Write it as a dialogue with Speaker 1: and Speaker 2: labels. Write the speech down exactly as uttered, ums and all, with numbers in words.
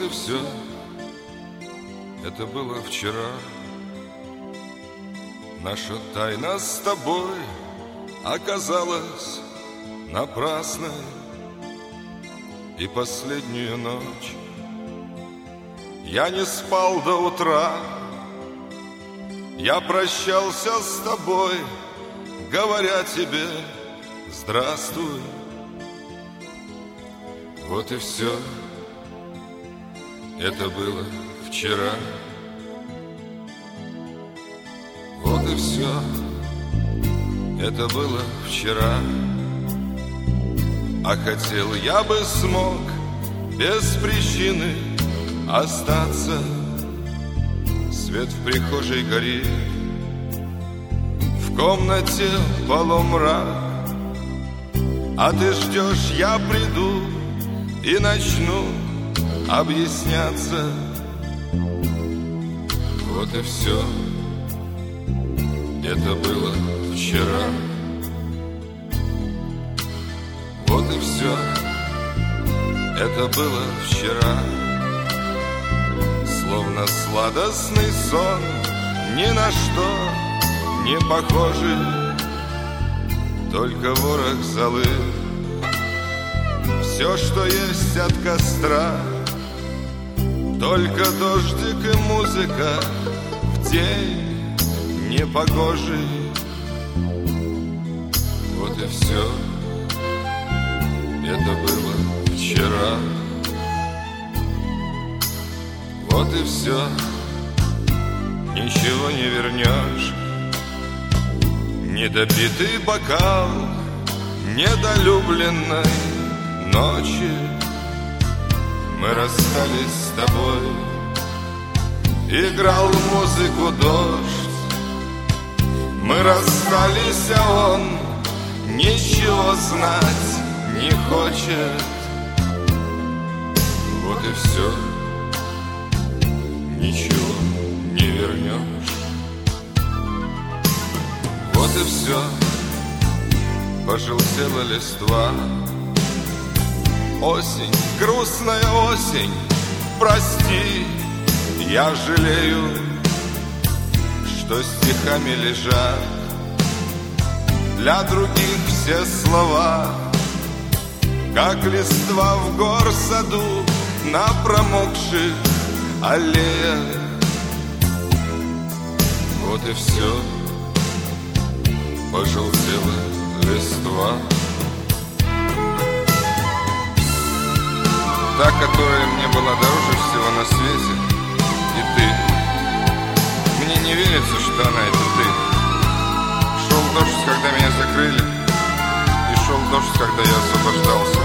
Speaker 1: и все. Это было вчера. Наша тайна с тобой оказалась напрасной. И последнюю ночь я не спал до утра. Я прощался с тобой, говоря тебе здравствуй. Вот и все. Это было вчера. Вот и все. Это было вчера. А хотел я бы смог без причины остаться. Свет в прихожей горит, в комнате полумрак. А ты ждешь, я приду и начну объясняться. Вот и все. Это было вчера. Вот и все. Это было вчера. Словно сладостный сон, ни на что не похожий. Только ворох золы, все, что есть от костра. Только дождик и музыка в день непогожий. Вот и все. Это было вчера. Вот и все. Ничего не вернешь. Недопитый бокал недолюбленной ночи. Мы расстались с тобой. Играл музыку дождь. Мы расстались, а он ничего знать не хочет. Вот и все. Ничего не вернешь. Вот и все. Пожелтела листва. Осень, грустная осень, прости, я жалею, что стихами лежат для других все слова, как листва в горсаду на промокших аллеях. Вот и все. Пожелтела листва. Та, которая мне была дороже всего на свете, и ты. Мне не верится, что она это ты. Шел дождь, когда меня закрыли, и шел дождь, когда я освобождался.